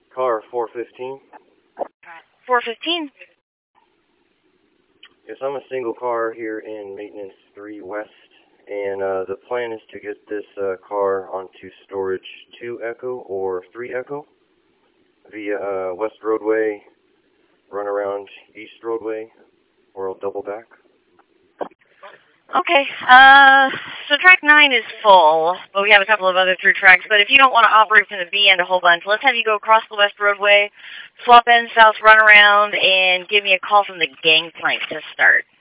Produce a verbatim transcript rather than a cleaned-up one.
Car four fifteen. four fifteen? Yes, I'm a single car here in Maintenance three West, and uh, the plan is to get this uh, car onto storage two Echo or three Echo via uh, West Roadway, run around East Roadway, or I'll double back. Okay, uh, so track nine is full, but we have a couple of other through tracks, but if you don't want to operate from the B end a whole bunch, let's have you go across the West Roadway, swap in south, run around, and give me a call from the gangplank to start.